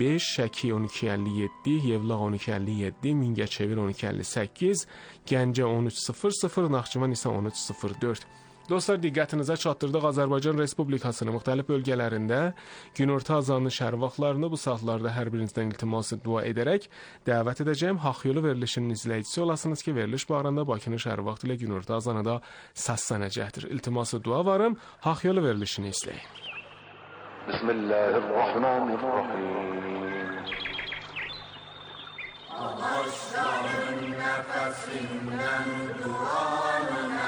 5 Şəki 1257 Yevlax 1257 Mingəçevir 1258 Gəncə 1300 Naxçıvan isə 1304. Dostlar, diqqətinizə çatdırdıq. Azərbaycan Respublikasının müxtəlif bölgələrində günorta azanının şəhər vaxtlarını bu saatlarda hər birinizdən iltimas dua edərək dəvət edəcəyim. Haqq Yolu verilişinin izləyicisi olasınız ki, veriliş barəndə Bakının şəhər vaxtı ilə günorta azanı da səslənəcəkdir. İltiması dua varım. Haqq Yolu verilişini izləyin. Bismillahirrahmanirrahim. Ağaçların nəfəsindən duanı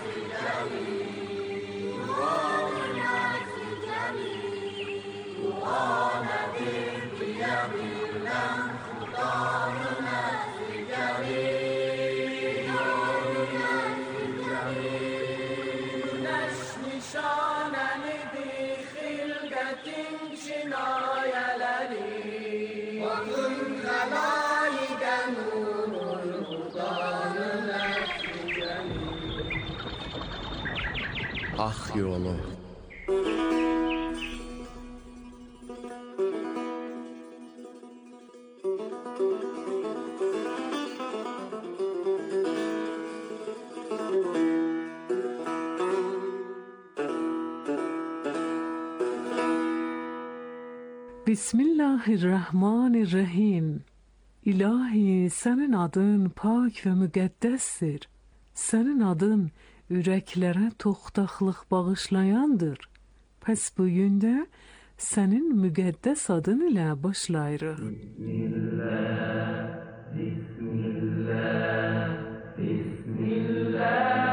Haqq Yolu. Bismillahirrahmanirrahim. İlahi, sənin adın pak və müqəddəsdir. Sənin adın ürəklərə toxtaqlıq bağışlayandır. Pəs bu gündə sənin müqəddəs adın ilə başlayırıq. Bismillah, Bismillah, Bismillah.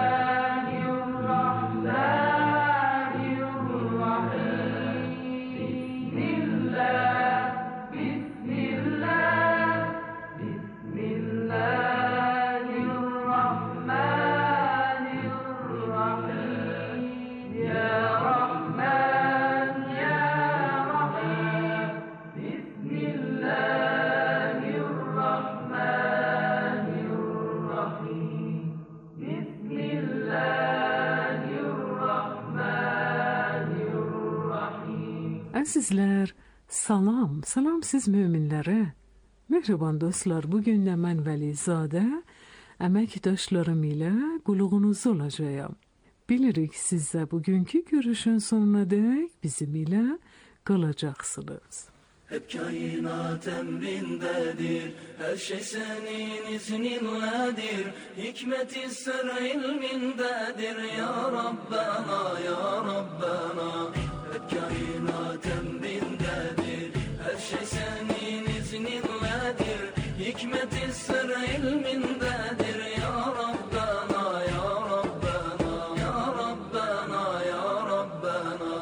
Əzizlər, salam siz möminlərə. Mehriban dostlar, bugün də mən Vəlizadə əməkdaşlarım ilə qulluğunuz olacağım. Bilirik siz də bugünkü görüşün sonuna dək bizim ilə qalacaqsınız. Hep kainat emrindedir, her şey senin izninledir. Hikmet-i sır ilmindedir, ya Rabbena, ya Rabbena. Hep kainat emrindedir, her şey senin izninledir. Hikmet-i sır ilmindedir, ya Rabbena, ya Rabbena, ya Rabbena, ya Rabbena.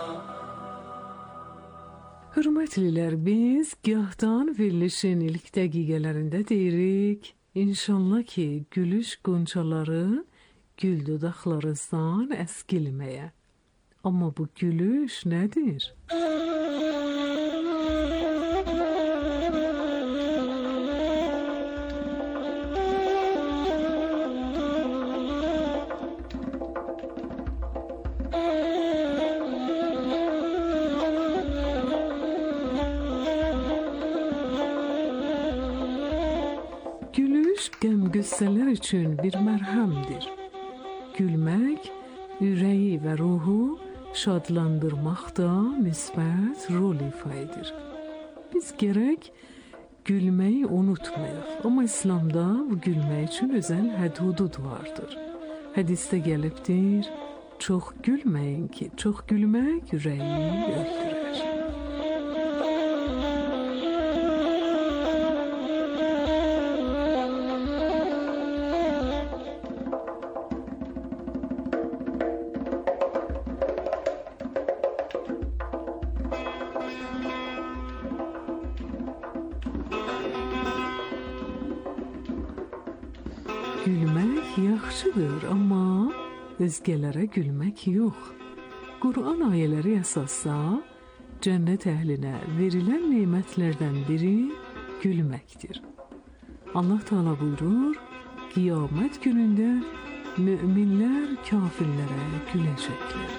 Hörmətlilər, biz gahdan verilişin ilk dəqiqələrində deyirik, İnşallah ki, gülüş qonçaları gül dodaqlarınızdan əskilməyə. Amma bu gülüş nədir? Qəm-qüssələr üçün bir mərhəmdir. Gülmək, ürəyi və ruhu şadlandırmaqda müsbət rol ifa edir. Biz gərək gülməyi unutmayaq. Amma İslamda bu gülmək üçün özəl hədudud vardır. Hədisdə gəlibdir, çox gülməyin ki, çox gülmək ürəyi öldürər. Gülmək yaxşıdır, amma özgələrə gülmək yox. Quran ayələri əsasda cənnət əhlinə verilən nemətlərdən biri gülməkdir. Allah Teala buyurur, qiyamət günündə müminlər kafirlərə güləcəklər.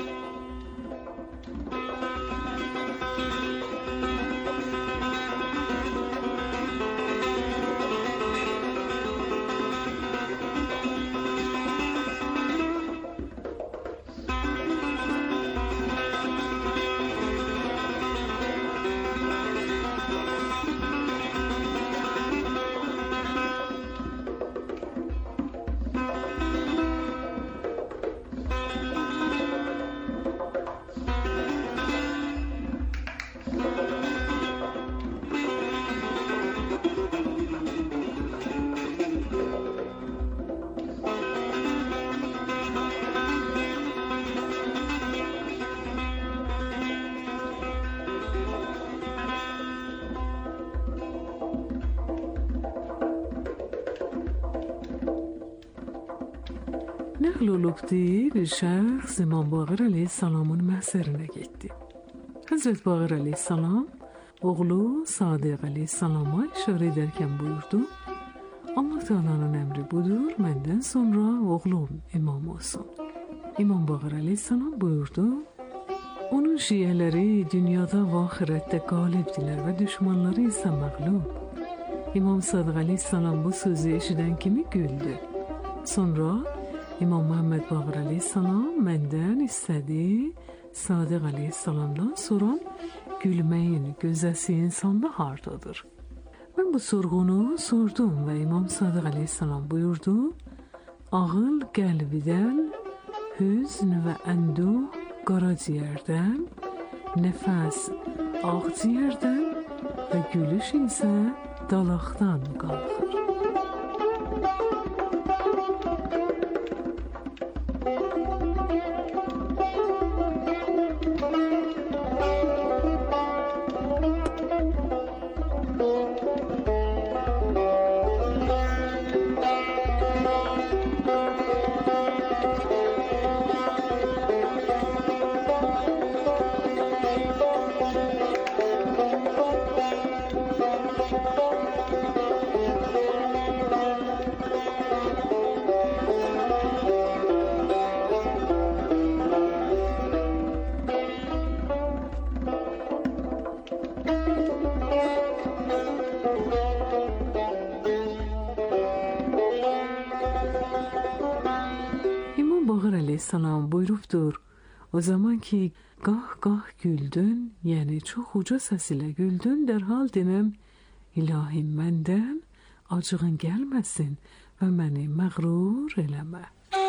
Nəql olubdi, bir şəxs İmam Baqir əleyhissalamın məhzərinə getdi. Həzrət Baqir əleyhissalam oğlu Sadiq əleyhissalama işarə edərkən buyurdu: Allah Teala'nın əmri budur, məndən sonra oğlum imam olsun. İmam Baqir əleyhissalam buyurdu: onun şiyələri dünyada və axirətdə qalibdilər və düşmanları isə məğlub. İmam Sadiq əleyhissalam bu sözü eşidən kimi güldü. Sonra İmam Muhammed Baqir əleyhissalam məndən istədi, Sadiq əleyhissalamdan soran gülməyin gözəsi insanda hardadır? Mən bu sorğunu sordum və İmam Sadiq əleyhissalam buyurdu: ağıl qəlbidən, hüzn və ənduh qaraciyərdən, nəfəs ağciyərdən və gülüş isə dalaqdan qalxır. Aleyhisselam buyurubdur: o zaman ki qah güldün, yəni çox uca səs ilə güldün, dərhal deməm İlahim məndən acığın gəlməsin və məni məğrur eləmə.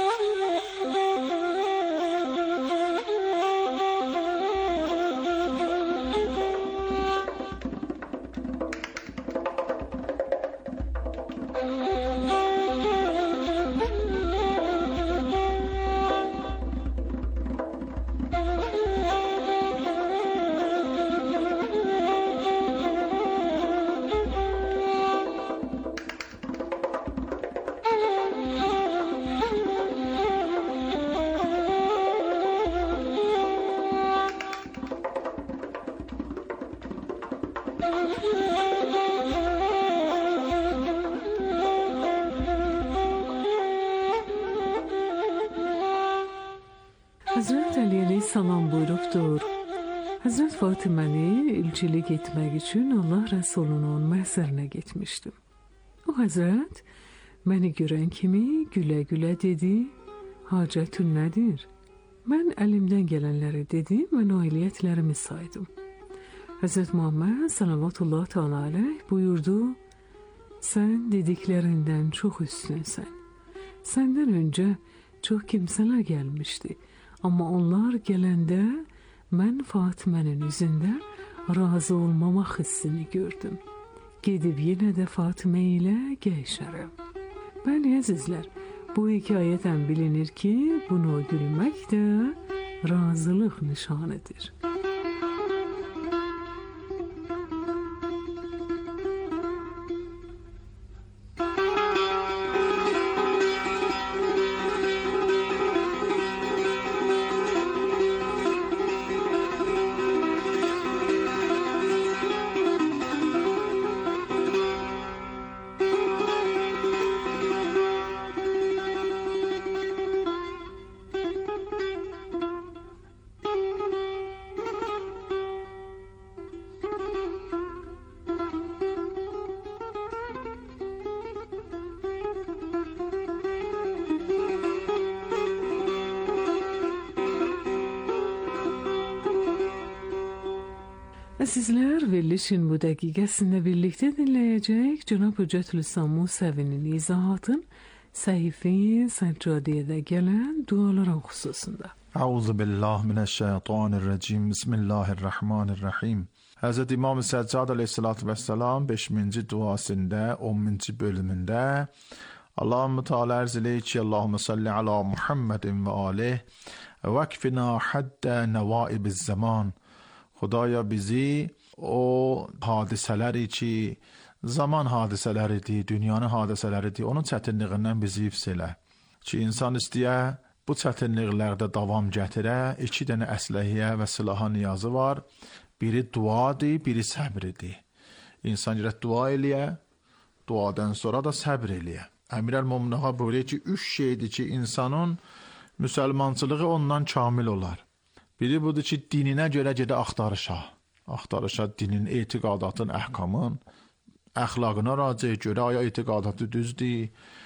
Hazret Ali Aleyhisselam buyurubdur: Hazret Fatiməni ilçilik etmək üçün Allah Rəsulunun məhzərinə getmişdim. O Hazret məni görən kimi gülə-gülə dedi: hacətün nədir? Mən əlimdən gələnləri dedim və nailiyyətlərimi saydım. Hazret Muhammed sallallahu teala aleyh buyurdu: sən dediklərindən çox üstünsən. Səndən öncə çox kimsələr gəlmişdi. Amma onlar gələndə mən Fatimənin üzündə razı olmamaq hissini gördüm. Gedib yenə də Fatimə ilə gəşərəm. Bəli əzizlər, bu hekayətən bilinir ki, bunu gülmək də razılıq nişanıdır. Sizler verilişin bu dəqiqəsində birlikte dinləyəcək Cənab Hüccətül-İslam Musəvinin izahatın səhifə-i səccadiyədə gələn duaların xüsusunda. Euzubillahimineşşeytanirracim. Bismillahirrahmanirrahim. Hazreti İmam Səccad aleyhissalatü vesselam 5. duasında 10. bölümündə Allahümme Teala arz eləyir ki, Allahümme salli ala Muhammedin ve aleyh ve ekfina haddə nevaibiz zaman. Xudaya bizi o hadisələri ki, zaman hadisələridir, dünyanın hadisələridir, onun çətinliyindən bizi hifz elə. ki, insan istəyə bu çətinliklərdə davam gətirə, 2 dənə əsləhəyə və silaha niyazı var. Biri duadır, biri səbridir. İnsan gərək dua eləyə, duadan sonra da səbr eləyə. Əmirəl-Möminin ağa buyuruyor ki, 3 şeydir ki, insanın müsəlmançılığı ondan kamil olar. Biri budur ki, dininə görə gedə axtarışa dinin, etiqadatın, əhkamın, əxlaqına racih görə, aya etiqadatı düzdür,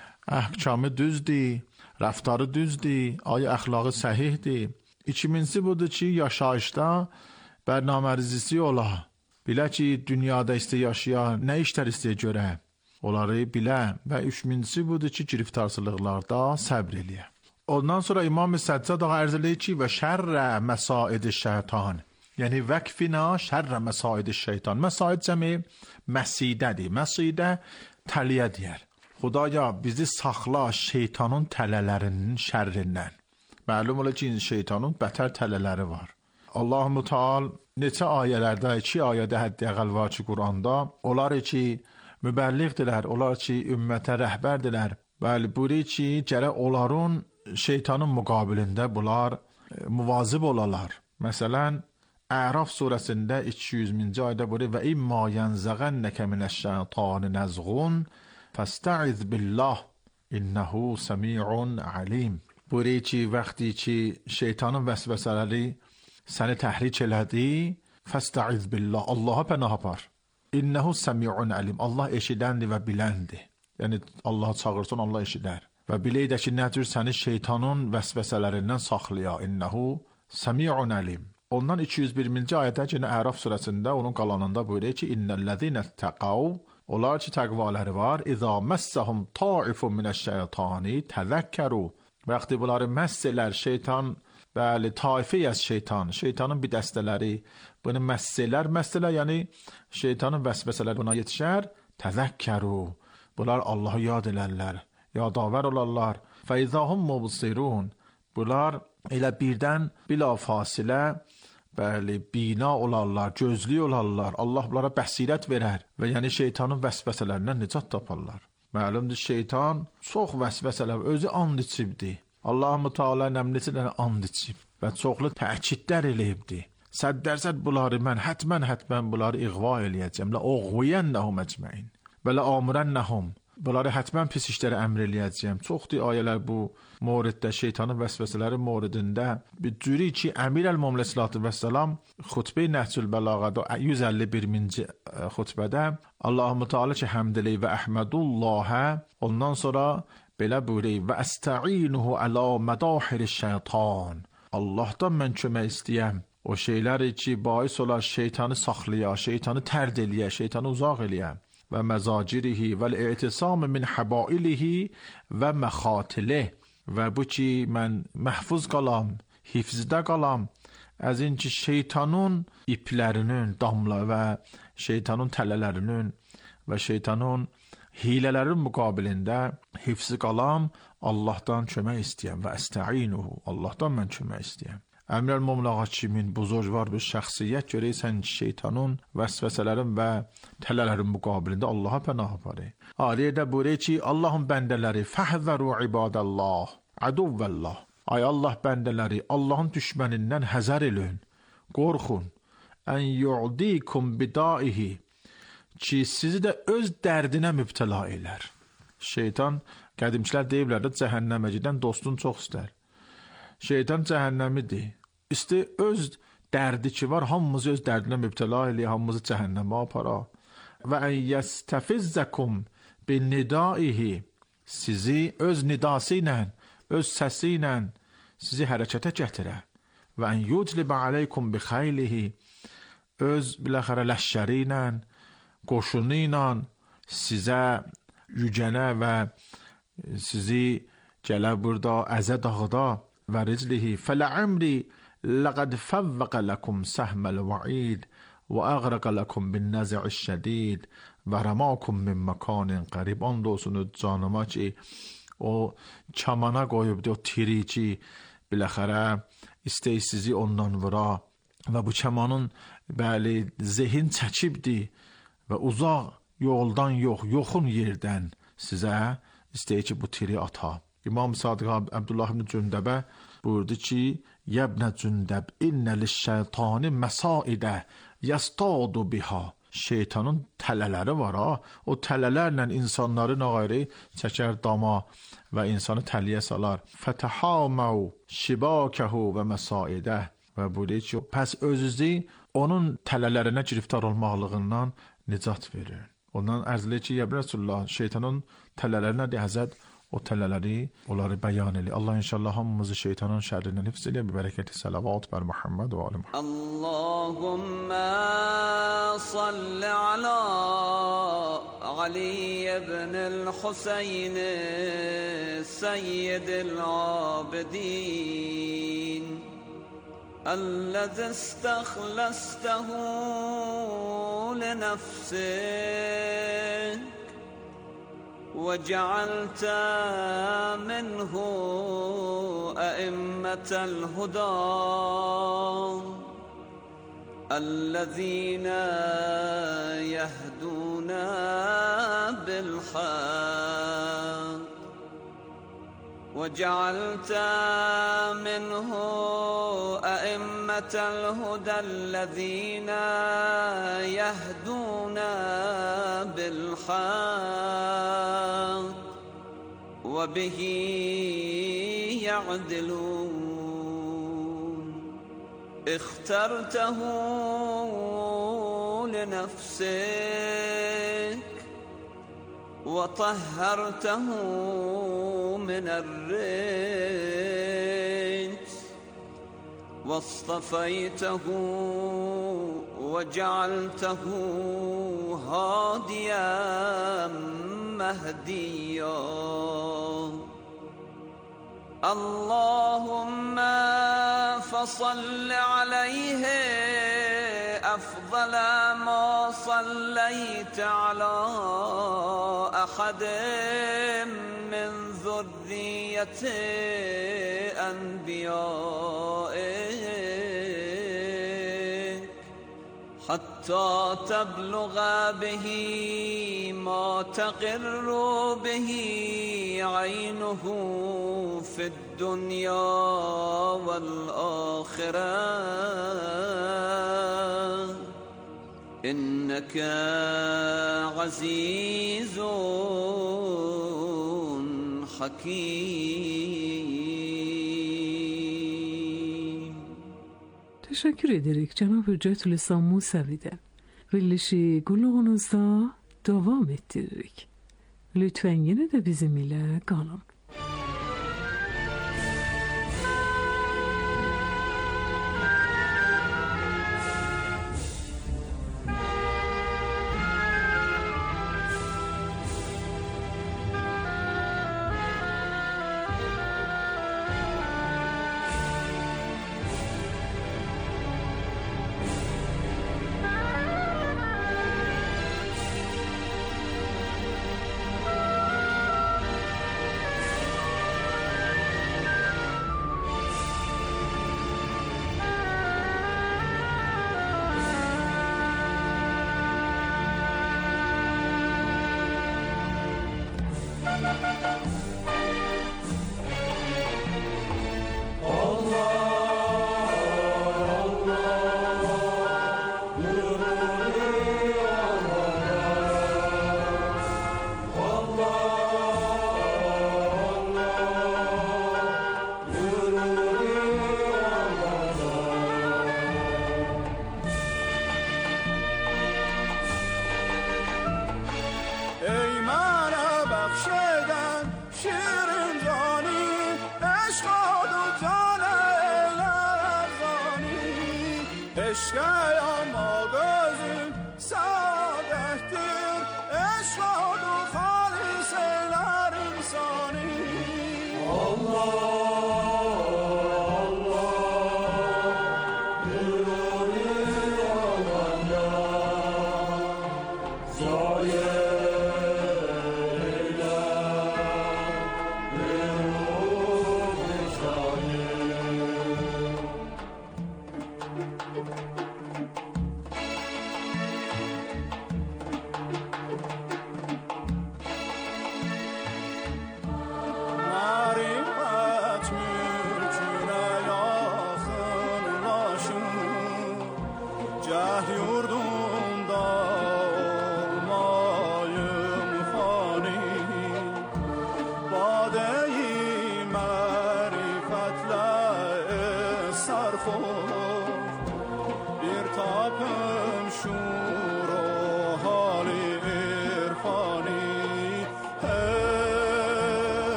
əhkamı düzdür, rəftarı düzdür, aya əxlaqı səhihdir. İkincisi budur ki, yaşayışda bərnamərizisi ola. Bilə ki, dünyada istə yaşaya, nə işlər istəyə görə, onları bilə. Və üçüncüsü budur ki, giriftarsılıqlarda səbr eləyə. Ondan sonra İmam-ı Səccad ağa ərz eləyir ki, və şərrə məsaid şeytan. Yəni, vəqfina şərrə məsaid şeytan. Məsaid cəmi məsidədir. Məsidə təliyə deyər. Xudaya bizi saxla şeytanın tələlərinin şərrindən. Məlum ola ki, şeytanın bətər tələləri var. Allah-u Teala neçə ayələrdə, 2 ayədə həddi-əqəl var ki, Quranda, onlar ki, mübəlliğdirlər, onlar ki, ümmətə rəhbərdirlər. Bəli, buyuruyor ki, gərək onların şeytanın müqabilində bunlar muvazib olalar. Məsələn, Əraf surəsində 200-ci ayədə buyuruyor və imma yənzəğənnəkə minəş-şeytani nəzğun fəstə'iz billah innəhu səmi'un alim. Buyuruyor ki, vaxtı ki, şeytanın vəsvəsələri səni təhrik elədi, fəstə'iz billah, Allaha pənah apar. İnnəhu səmi'un alim, Allah eşidəndir və biləndir. Yəni, Allah çağırsan, Allah eşidər. Və bilək də ki, nəcür səni şeytanın vəsvəsələrindən saxlaya. İnnəhu səmi'un alim. Ondan 201-ci ayədə ki, Əraf surəsində, onun qalanında buyuruyor ki, innəl-ləzinə təqav, onlar ki, təqvaləri var, İzə məssəhum taifun minəş-şeytani təzəkkəru. Vaxtı bunları məss elər şeytan, bəli, taifiyəz şeytan, şeytanın bir dəstələri, bunu məssələr, yəni şeytanın vəsvəsələri buna yetişər, təzəkkəru, bunlar Allahı yad elərlər, yadavər olarlar, fəizahum mubsirun, bunlar elə birdən bila fasilə, bəli, bina olarlar, gözlü olarlar, Allah bunlara bəsirət verər və yəni şeytanın vəsvəsələrindən nicat taparlar. Məlumdur, şeytan çox vəsvəsələr, özü and içibdir. Allah-u Teala nəmlisindən and içib və çoxlu təkidlər eləyibdir. 100% bunları mən hətmən bunları iğva eləyəcəm. Lə oğviyənnəhum əcməin və lə amurənnəhum. Bunları hətmən pis işlərə əmr eləyəcəm. Çoxdur ayələr bu moriddə, şeytanın vəsvəsələri moridində. Bir cürü ki, Əmirəl-Mömin əleyhissalatu vəssalam xutbə-i Nəhcül Bəlağədə 151-ci xutbədə Allah-u Teala ki, həmd eləyir və əhmədullahə, ondan sonra belə buyuruyor və əstə'inuhu ələ mədahiriş şeytan. Allahdan mən kömək istəyəm. O şeyləri ki, bais olar şeytanı saxlaya, şeytanı tərd eləyə, şeytanı uzaq eləyə. Və məzacirihi vəl-i'tisam min həbailihi və məxatilih. Və bu ki, mən məhfuz qalam, hifzdə qalam, əzin ki, şeytanın iplərinin, damla və şeytanın tələlərinin və şeytanın hilələrin müqabilində hifzi qalam, Allahdan kömək istəyəm və əstə'inuhu, Allahdan mən kömək istəyəm. Əmirəl-Mömin ağa kimin buzurg var bir şəxsiyyət görəysən şeytanın vəsvəsələrin və tələlərin müqabilində Allaha pənah aparır. Ariyədə buyuruyor ki, Allahın bəndələri fəhzəru ibadəllah, aduvvəllah. Ay Allah bəndələri, Allahın düşmənindən həzər elün, qorxun. Ən yu'dikum bidaihi, ki, sizi də öz dərdinə mübtəla elər. Şeytan, qədimçilər deyiblər də, cəhənnəmə gedən dostun çox istər. Şeytan cəhənnəmidir. İsti öz dərdi ki var, hamımızı öz dərdinə mübtəla eləyir, hamımızı cəhənnəmə apara. Və ən yəstəfizzəkum bin nidaihi, sizi öz nidası ilə, öz səsi ilə sizi hərəkətə gətirə. Və ən yuclibə aleykum bi xeylihi, öz biləxərə ləşşəri ilə, qoşunu ilə sizə yücənə və sizi gələ burada əzə dağıda və riclihi fələ'əmri ləqəd fəvvəqə ləkum səhməl va'id və əğrəqə ləkum bin nəzə'i şədid və rəmakum min məkanin qərib. And olsun canıma ki, o kamana qoyubdu, o tiri ki, biləxərə istəyi sizi ondan vura və bu kamanın bəli zehin çəkibdi və uzaq yoldan yox, yoxun yerdən sizə istəyi ki, bu tiri ata. İmam Sadiq Abdullah ibn Cündəbə buyurdu ki, Yəbnə Cündəb, innə liş-şeytani məsaidə yəstadu biha. Şeytanın tələləri var ha. O tələlərlə insanları nağayri çəkər dama və insanı təliyə salar. Fətəhamau şibakəhu və məsaidə. Və buyurdu ki, pəs özünüzü onun tələlərinə giriftar olmaqlığından nicat verir. Ondan ərzli ki, Yəb Rəsulullah, şeytanın tələlərinə də Həzrət o tələləri, onları bəyan edir. Allah inşallah hamımızı şeytanın şərrindən hifz edir. Bərəkəti salavat bər Muhammed və ali Muhammed. Allahümmə salli ala Ali ibn-i Hüseyni Seyyid-i Abidin الذي استخلصته لنفسك وجعلت منه أئمة الهدى الذين يهدون بالحق وجعلت منه أئمة الهدى الذين يهدون بالحق وبه يعدلون اخترته لنفسك وطهرته من الرجس واصطفيته وجعلته هاديا مهديا اللهم فصل عليه أفضل ما صليت على أحد من ذرية أنبيائك حتى تبلغ به ما تقر به عينه في الدنيا والآخرة إنك عزيز حكيم. Teşekkür ederek Cenab-ı Hüccetül İslam Musevi'den verilişi qulluğunuzda devam ettiririk. Lütfen yine de bizim ile kalın.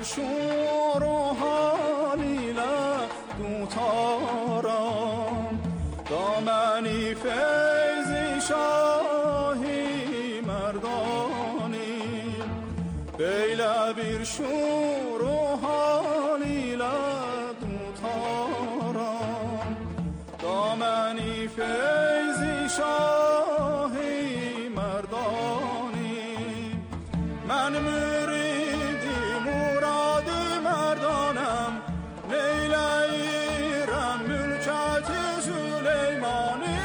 شور و حالیله دوتارم دامنی فیضی شاهی مردانی بیله بیر شور و حالیله دوتارم دامنی فیضی شاهی مردانی من مریدی مرادی مردانم لیلیرم ملکت سلیمانی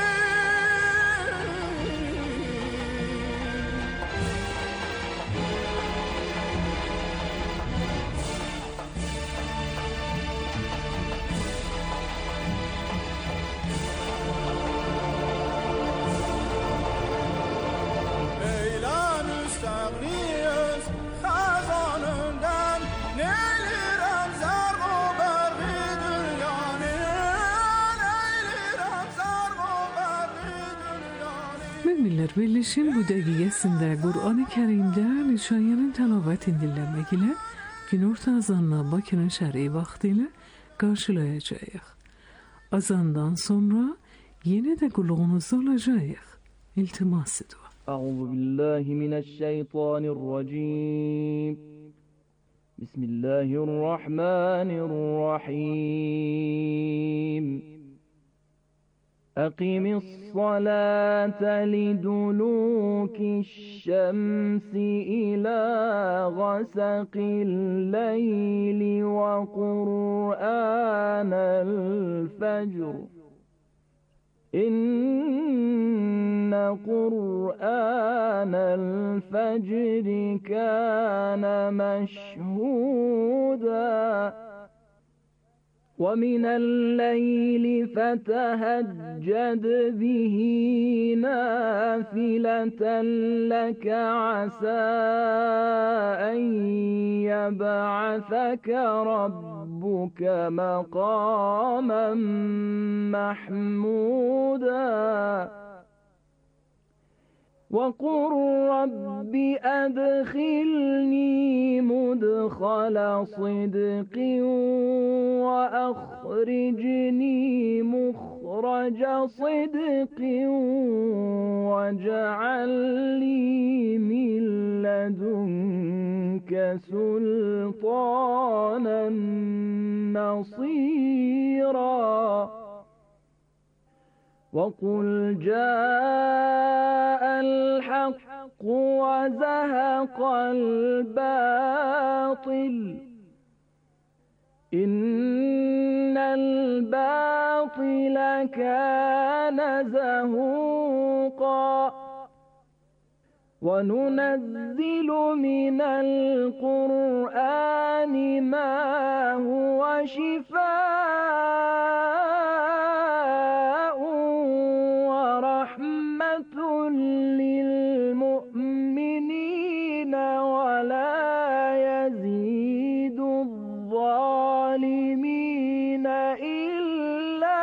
Müminler birleşin bu dəqiqəsində Qur'an-ı Kərimdə Nişayənin təlavətin dinləmək ilə günorta azanla Bakının şəri vaxtı ilə qarşılayacağıq. Azandan sonra yenə də qulluğunuzda olacağıq. İltimas dua. Euzu billahi mineşşeytanirracim. Bismillahirrahmanirrahim. أقم الصلاة لدلوك الشمس إلى غسق الليل وقرآن الفجر إن قرآن الفجر كان مشهودا ومن الليل فتهجد به نافلة لك عسى أن يبعثك ربك مقاما محمودا وقل رب أدخلني مدخل صدق وأخرجني مخرج صدق واجعل لي من لدنك سلطانا نصيرا وقل جاء الحق وزهق الباطل إن الباطل كان زهوقا وننزل من القرآن ما هو شفاء ورحمة للمؤمنين ولا يزيد الظالمين إلا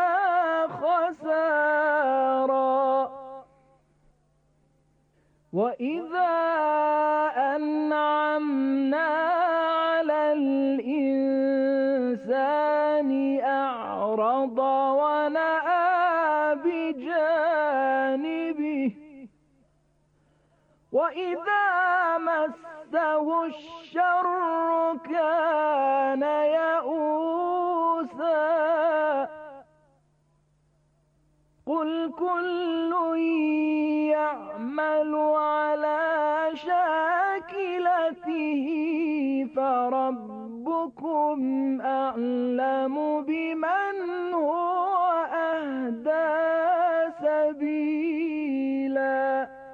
خسارا وإذا أنعمنا على الإنسان أعرض ونأى بجانبه وإذا مسه الشر كان يئوسا قل كل يعمل على شاكلته فربكم أعلم بمن هو أهدى سبيلا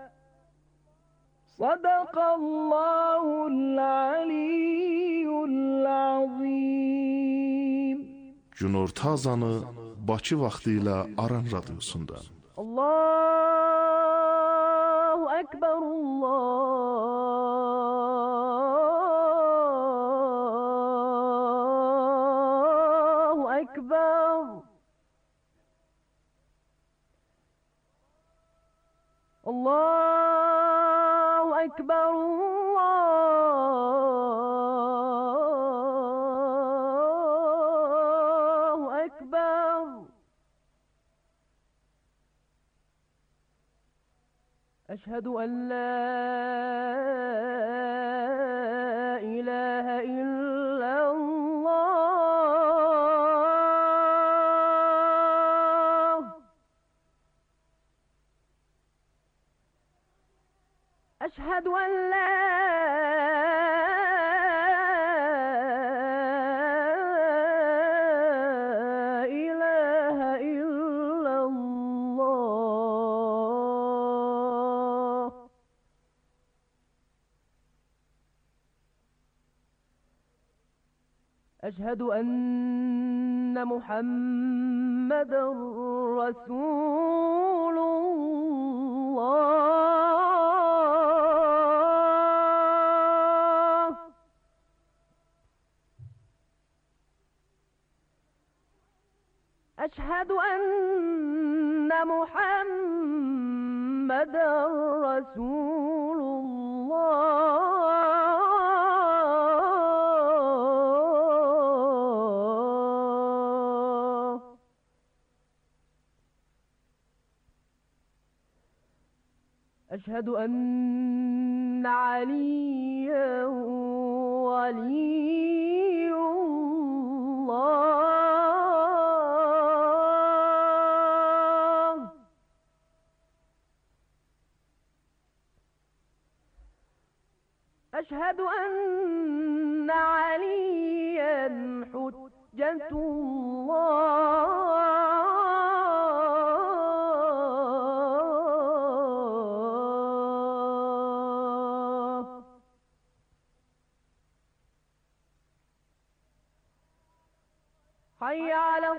صدق الله العلي العظيم. Günorta azanı Bakı vaxtı ilə Aran radiosunda. Allahu Ekber, Allahu Ekber. Allahu Ekber, Allahu أشهد أن لا إله إلا الله. أشهد أن لا إله إلا الله. أشهد أن محمدًا رسول الله. أشهد أن محمدًا رسول الله. أشهد أن عليا ولي الله. أشهد أن عليا حجة الله. حي على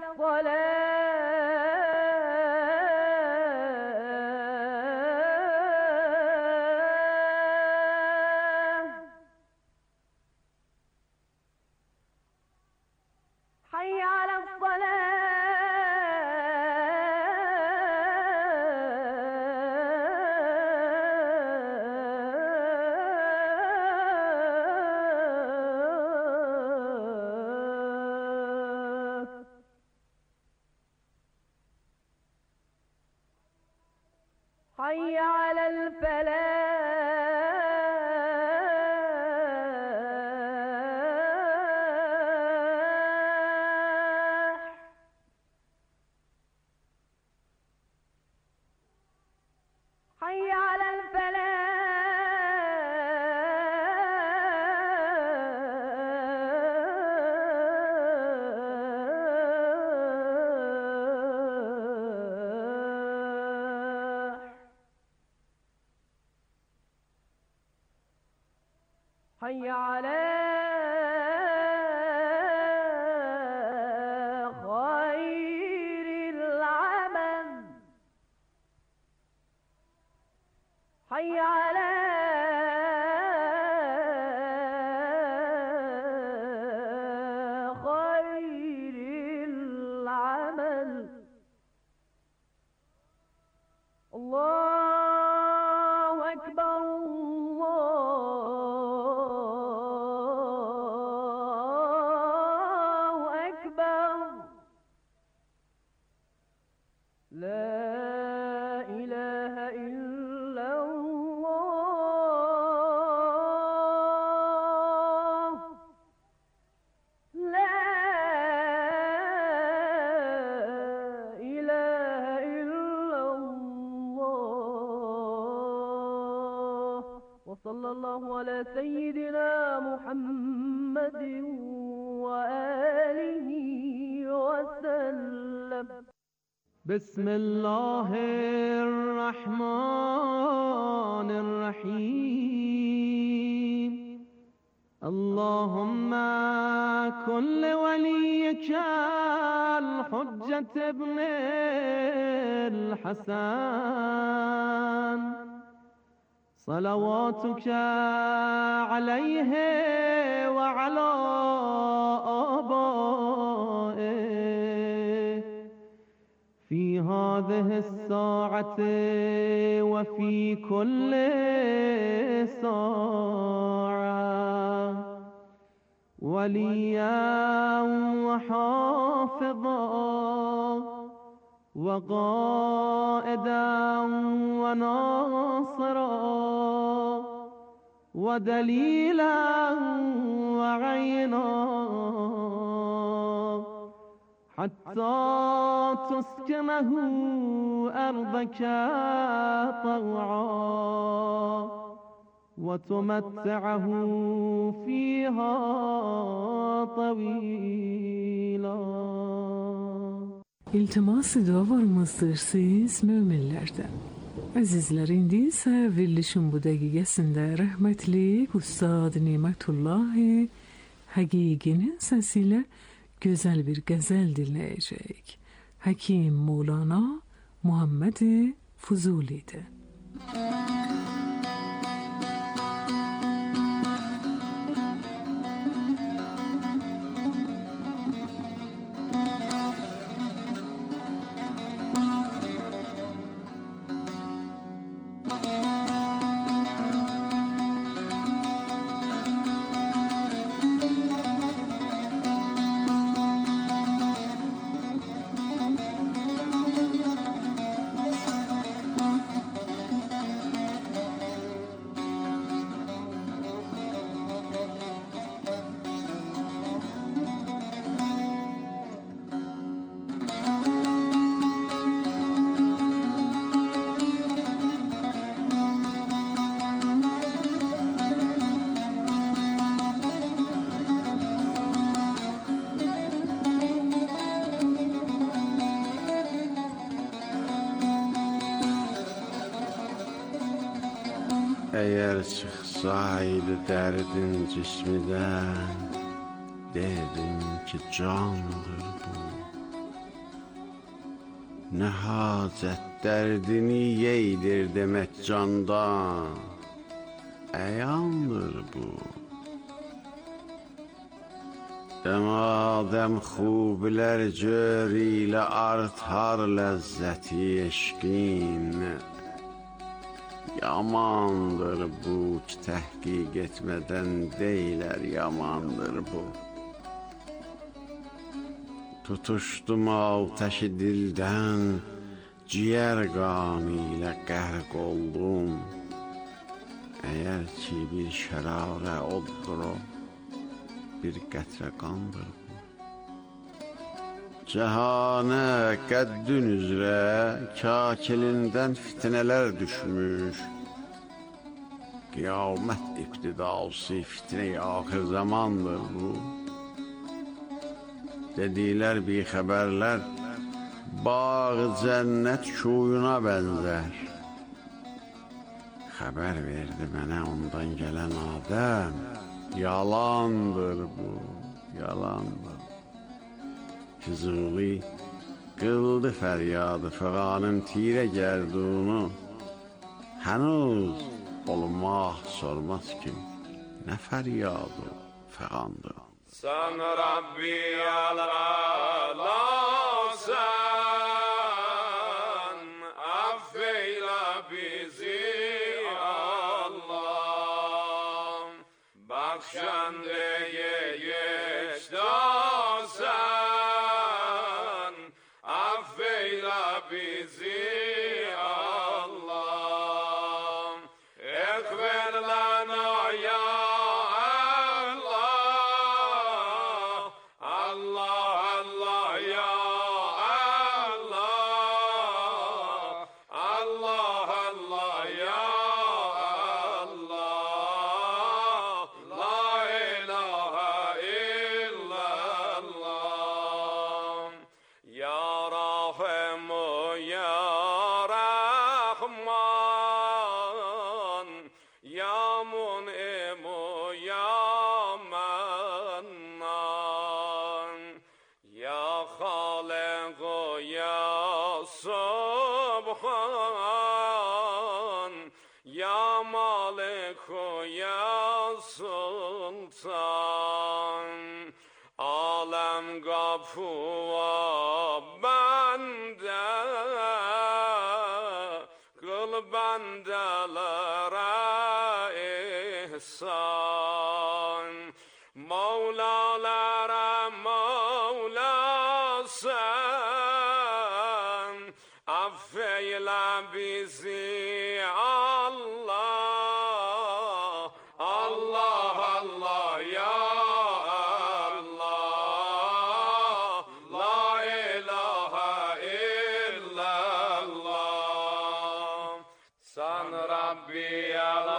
الصلاة. حي على الصلاة. حي على الفلاح. حي على الفلاح. حي على خير العمل. حي على خير العمل. الله أكبر الله أكبر. لا إله إلا الله. لا إله إلا الله. وصلى الله على سيدنا محمد وآله وسلم. بسم الله الرحمن الرحيم. اللهم كن لوليك الحجة ابن الحسن صلواتك عليه وعلى آبائه في هذه الساعة وفي كل ساعة وليا وحافظا وقائدا وناصرا ودليلا وعينا حتى تسكنه أرضك طوعا وتمتعه فيها طويلا. İltimas dualarımızdır siz müminlərdən. Əzizlər, indi isə verilişin bu dəqiqəsində rəhmətlik Ustad Nemətullahi Həqiqinin səsi ilə gözəl bir qəzəl dinləyəcəyik. Həkim Mevlana Muhammed Fuzuli'dir. Eğer çıksaydı derdin cismiden, derdim ki candır bu. Ne hacet derdini yeydir demek candan, eyandır bu. Demadem xublər gör ilə artar ləzzəti eşqin, yamandır bu ki təhqiq etmədən deylər yamandır bu. Tutuşdum ateşi dildən, ciğer qanı ilə qərq oldum. Eğer ki bir şərarə oddur o, bir qətrə qandır bu. Cəhanə qəddün üzrə kakilindən fitnələr düşmüş. Qiyamət ibtidası fitne-i axir zamandır bu. Dedilər bir xəbərlər, bağı cənnət kuyuna bənzər. Xəbər verdi mənə ondan gələn Adəm, yalandır bu, yalandır. Füzuli qıldı fəryadı, fəqanın tirə gərdunu. Hənuz olmaq sormaz ki, nə fəryadı fəqandır. Sən Rabbi alasən, affeylə bizi Allah, bəxşəndəyə yeşdasən, affeylə bizi Allah, ekber lana ya Kapıva bende, kıl bendelere ihsan. Mevlalara Mevla sen, affeyle bizi Allah, Allah, Allah ya Allah, la ilahe illallah. Sen Rabbi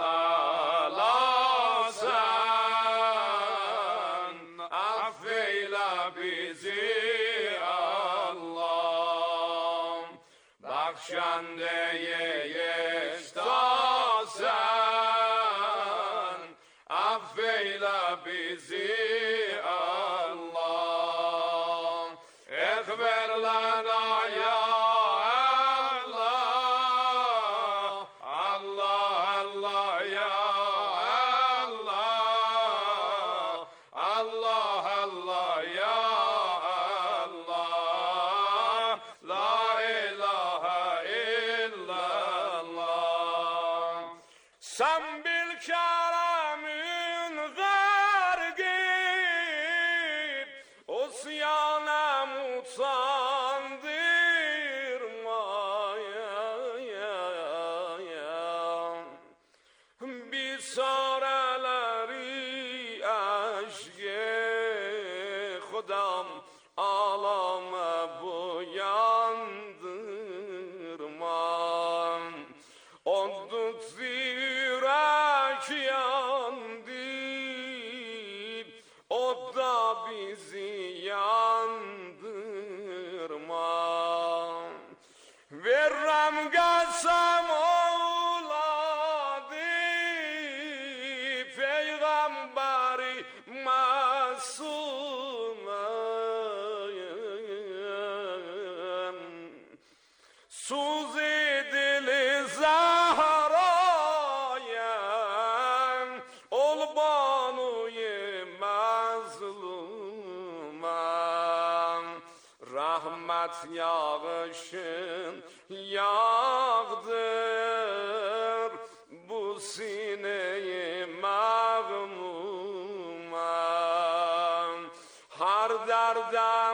Allah'san, affeyle bizi Allah. Bakşandeye yektasen, affeyle bizi Allah. Ekber lana ya Allah, Allah, Allah ya Allah, Allah, Allah ya Allah, la ilahe illallah. Sen bil keremün vergin, usyana mutandırmaya. Bir sareleri aşke Khudam alame buyandırma. Oddut zirek yandı, o da bizi yandırma. Verrem gelsem oğladı, peygamberi masum. Suz edili Zahra'ya, ol banuye mazluma. Rahmet yağışın yağdır bu sineyi mağmuma. Har derde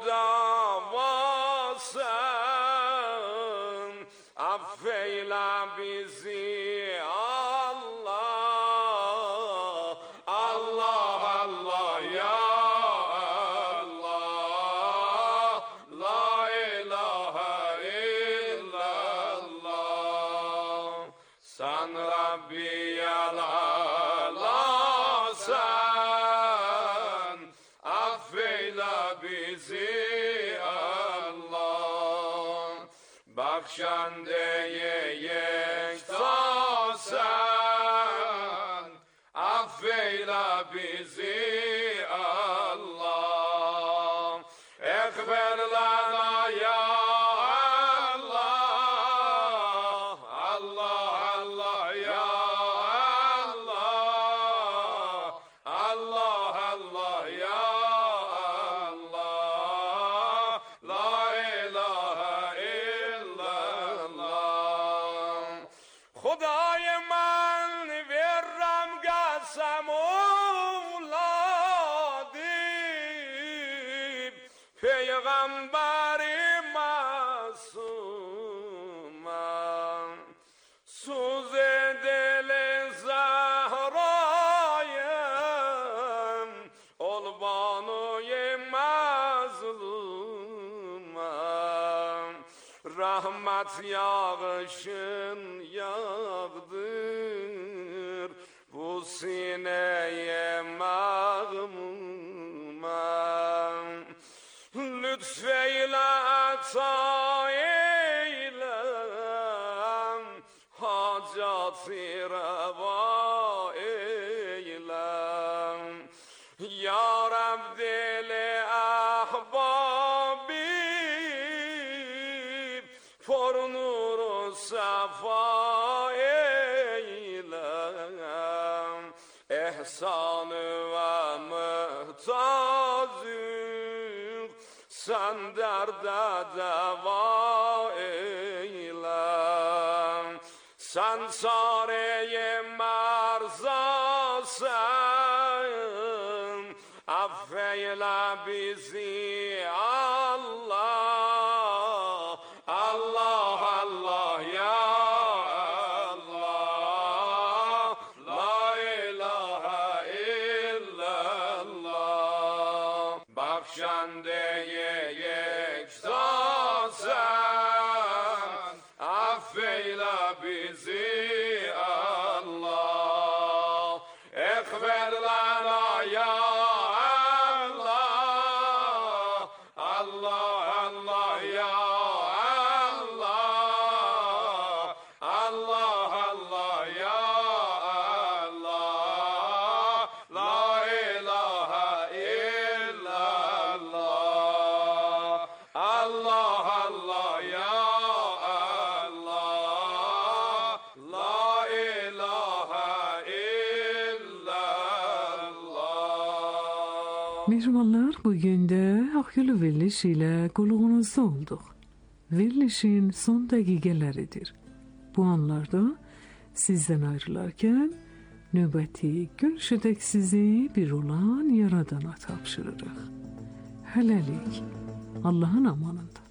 mudavasın, affeyle bizi Allah, Allah, Allah ya Allah, la ilahe illallah. Sen Rabbi Allah'san, affeyle bizi Allah. Bakşandeye yektasen, affeyle bizi Allah. Ekber lana ya Allah, Allah, Allah ya Allah, Allah, Allah ya Allah, la ilahe illallah. Khuday man verram qasam oğladı, peygamberi masuma. Suz edile Zahra'ya, ol banuye mazluma. Rahmet yağışın yağdır bu sineye mağmuma. Lütfeyle ata eyle, hacatı reva eyle. Ya Rab dili ahbabi, for nuru safa eyle. İhsanı ve muhtacı sen derde deva eyle. Sen sareye marzasın, affeyle bizi Allah, Allah. bizi Allah اغفر لنا يا الله الله الله يا الله الله الله يا الله لا إله إلا الله الله الله يا الله لا إله إلا الله. Mehribanlar, bugün de Akyolu Veriliş ile kulağınızda olduk. Verilişin son dakikalarydır. Bu anlarda sizden ayrılarken nöbeti görüşedek sizi bir olan Yaradana tapşırırıq. Hələlik, Allah'ın amanında.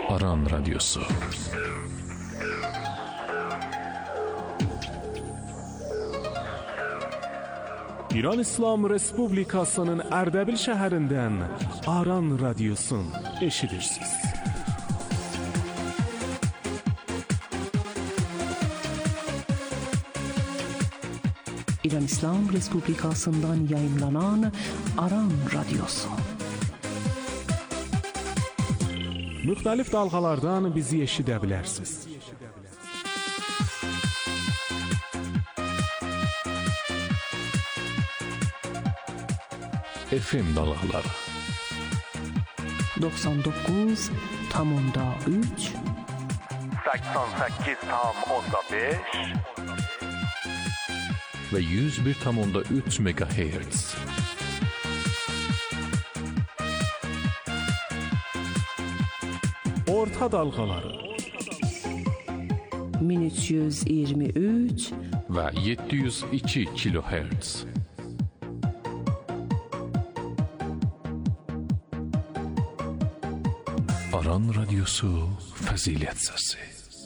Aran Radyosu. İran İslam Respublikasının Ərdəbil şəhərindən Aran Radyosun eşidirsiniz. İran İslam Respublikasından yayınlanan Aran Radyosu. Müxtəlif dalğalardan bizi eşidə bilərsiniz. FM dalğaları 99.3 88.5 və 101.3 MHz. Orta dalğaları 1323 və 702 kHz. Aran Radyosu Fəzilət Səsi.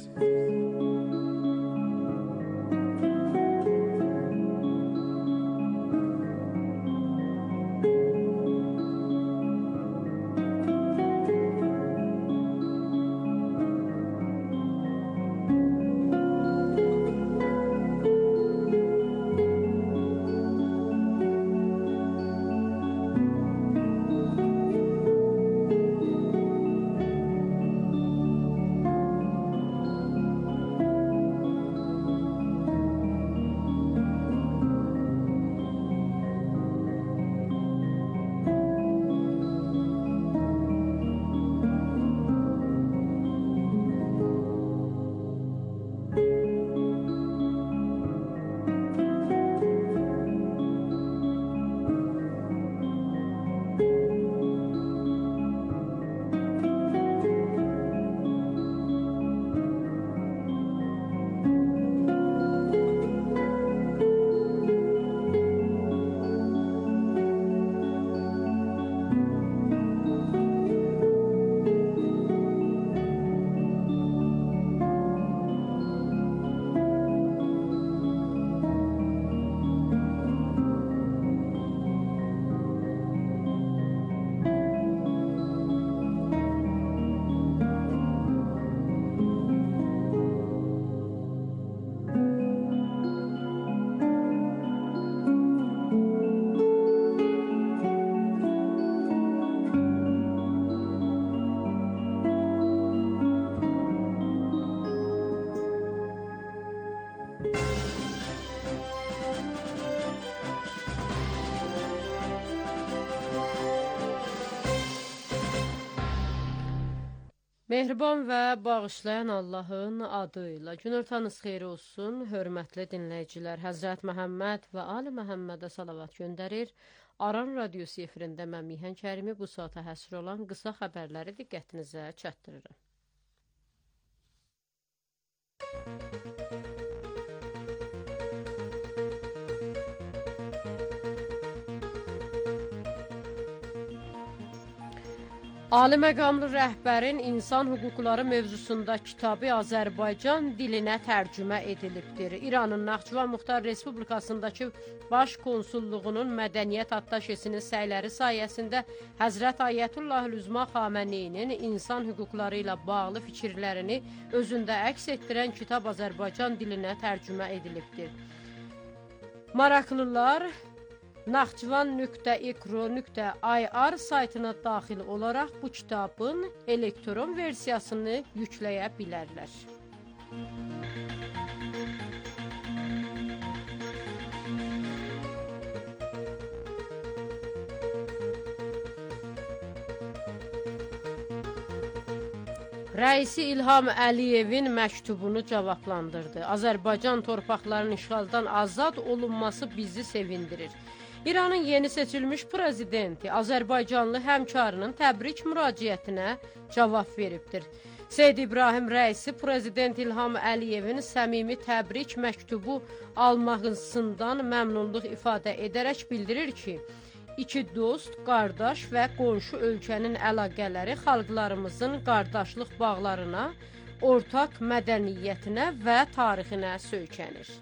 Mehriban və bağışlayan Allahın adıyla günortanız xeyir olsun, hörmətli dinləyicilər. Həzrət Məhəmməd və Ali Məhəmmədə salavat göndərir. Aran Radyosu efirində mən Mihan Kərimi bu saata həsr olan qısa xəbərləri diqqətinizə çatdırırım. Ali məqamlı rəhbərin insan hüquqları mövzusunda kitabı Azərbaycan dilinə tərcümə edilibdir. İranın Naxçıvan Muxtar Respublikasındakı Baş Konsulluğunun mədəniyyət attaşesinin səyləri sayəsində Həzrət Ayətullahül-Üzma Xaməneyinin insan hüquqları ilə bağlı fikirlərini özündə əks etdirən kitab Azərbaycan dilinə tərcümə edilibdir. Maraqlılar Naxçıvan.ikro.ir saytına daxil olaraq bu kitabın elektron versiyasını yükləyə bilərlər. Rəisi İlham Əliyevin məktubunu cavablandırdı. Azərbaycan torpaqlarının işğaldan azad olunması bizi sevindirir. İranın yeni seçilmiş prezidenti Azərbaycanlı həmkarının təbrik müraciətinə cavab veribdir. Seyid İbrahim rəisi Prezident İlham Əliyevin səmimi təbrik məktubu almağından məmnunluq ifadə edərək bildirir ki, İki dost, qardaş və qonşu ölkənin əlaqələri xalqlarımızın qardaşlıq bağlarına, ortaq mədəniyyətinə və tarixinə söykənir.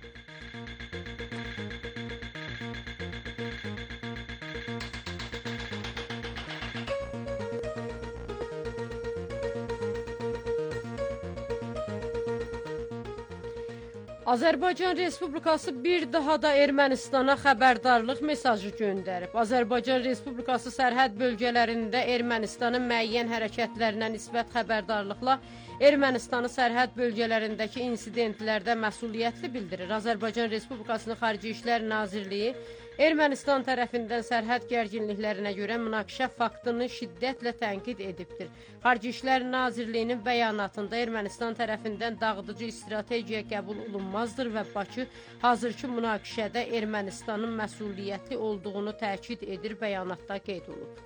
Azərbaycan Respublikası bir daha da Ermənistana xəbərdarlıq mesajı göndərib. Azərbaycan Respublikası sərhəd bölgələrində Ermənistanın müəyyən hərəkətlərinə nisbət xəbərdarlıqla Ermənistanı sərhəd bölgələrindəki insidentlərdə məsuliyyətli bildirir. Azərbaycan Respublikasının Xarici İşlər Nazirliyi Ermənistan tərəfindən sərhəd gərginliklərinə görə münaqişə faktını şiddətlə tənqid edibdir. Xarici İşlər Nazirliyinin bəyanatında Ermənistan tərəfindən dağıdıcı strategiya qəbul olunmazdır və Bakı hazırki münaqişədə Ermənistanın məsuliyyətli olduğunu təkid edir, bəyanatda qeyd olub.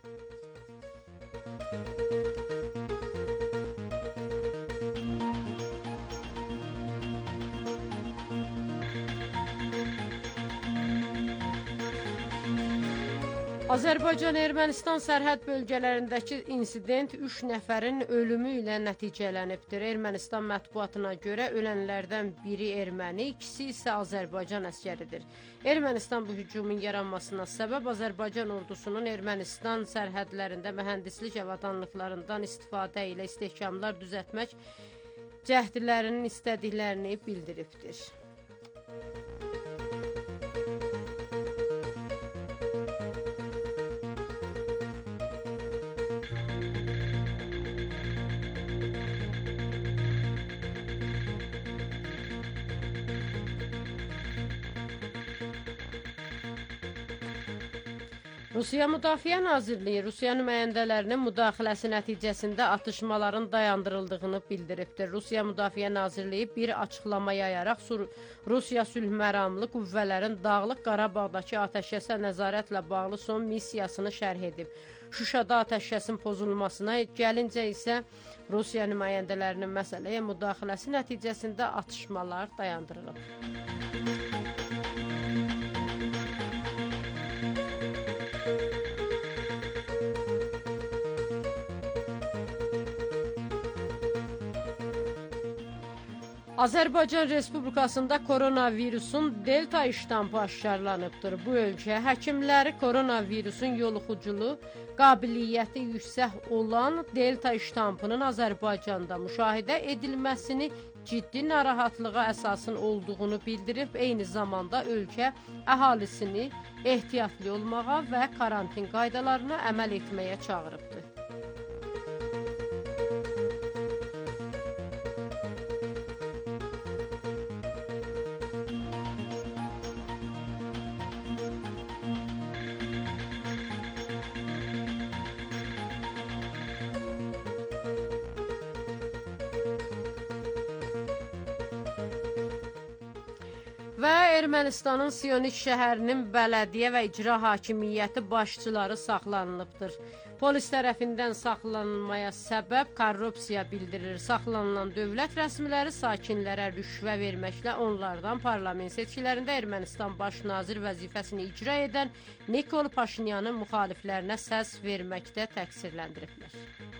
Azərbaycan-Ermənistan sərhəd bölgələrindəki insident 3 nəfərin ölümü ilə nəticələnibdir. Ermənistan mətbuatına görə ölənlərdən biri erməni, ikisi isə Azərbaycan əskəridir. Ermənistan bu hücumun yaranmasına səbəb Azərbaycan ordusunun Ermənistan sərhədlərində mühəndislik avadanlıqlarından istifadə ilə istehkamlar düzəltmək cəhdlərinin istədiklərini bildiribdir. Rusiya Müdafiə Nazirliyi Rusiya nümayəndələrinin müdaxiləsi nəticəsində atışmaların dayandırıldığını bildiribdir. Rusiya Müdafiə Nazirliyi bir açıqlama yayaraq Rusiya sülhməramlı qüvvələrin Dağlıq Qarabağdakı atəşkəsə nəzarətlə bağlı son missiyasını şərh edib. Şuşada atəşkəsin pozulmasına gəlincə isə Rusiya nümayəndələrinin məsələyə müdaxiləsi nəticəsində atışmalar dayandırılıb. Azərbaycan Respublikasında koronavirusun delta ştampı aşkarlanıbdır. Bu ölkə həkimləri koronavirusun yoluxuculuğu qabiliyyəti yüksək olan delta ştampının Azərbaycanda müşahidə edilməsini ciddi narahatlığa əsasın olduğunu bildirib, eyni zamanda ölkə əhalisini ehtiyatlı olmağa və karantin qaydalarına əməl etməyə çağırıbdır. Və Ermənistanın Sionik şəhərinin bələdiyyə və icra hakimiyyəti başçıları saxlanılıbdır. Polis tərəfindən saxlanılmaya səbəb korrupsiya bildirilir. Saxlanılan dövlət rəsmiləri sakinlərə rüşvə verməklə onlardan parlament seçkilərində Ermənistan baş nazir vəzifəsini icra edən Nikol Paşinyanın müxaliflərinə səs verməkdə təqsirləndiriblər.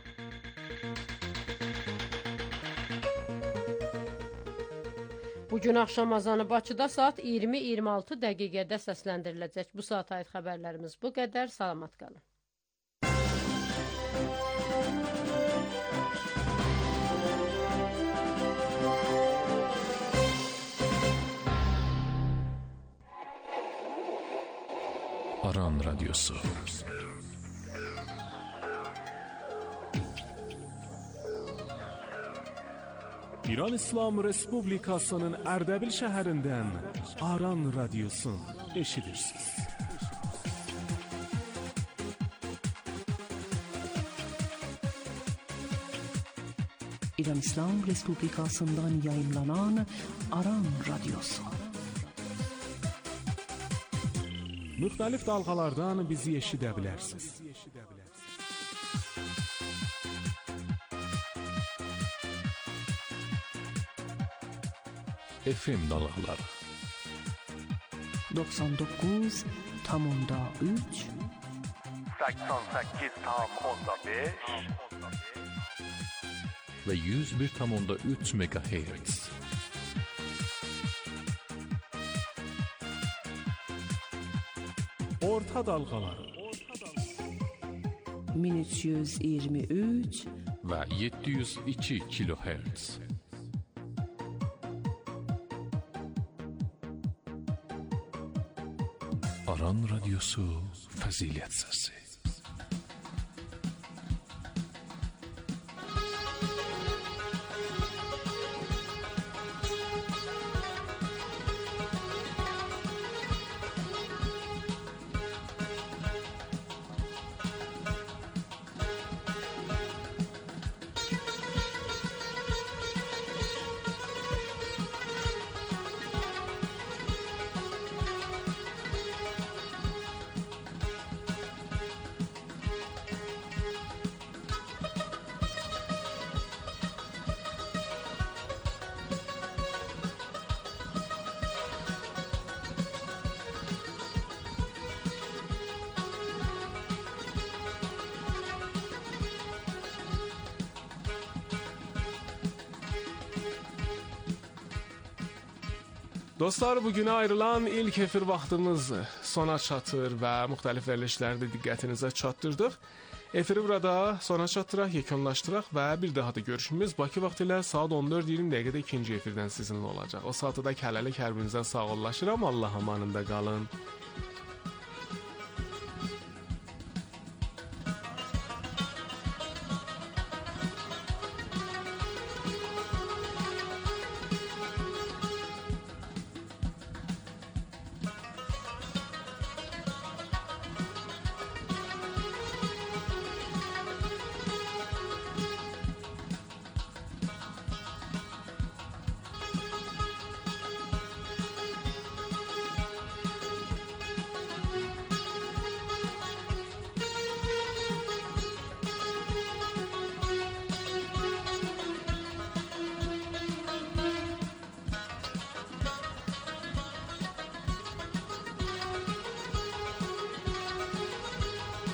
Bugün axşam azanı Bakıda saat 20-26 dəqiqədə səsləndiriləcək. Bu saat aid xəbərlərimiz bu qədər. Salamat qalın. Aran Radyosu. İran İslam Respublikasının Ərdəbil şəhərindən Aran Radyosun eşidirsiniz. İran İslam Respublikasından yayınlanan Aran Radyosu. Müxtəlif dalğalardan bizi eşidə bilərsiniz. FM dalğaları 99.4 ve 101,3 MHz. Orta dalgaları 1323 ve 702 kHz. Aran Radyosu Fazilet Sesi. Dostlar, bugüne ayrılan ilk efir vaxtımız sona çatır və müxtəlif verilişlərdə diqqətinizə çatdırdıq. Efiri burada sona çatdıraq, yekunlaşdıraq və bir daha da görüşümüz Bakı vaxtı ilə saat 14:20 dəqiqədə ikinci efirdən sizinlə olacaq. O saatı da hələlik hər birinizdən sağollaşıram. Allah amanında qalın.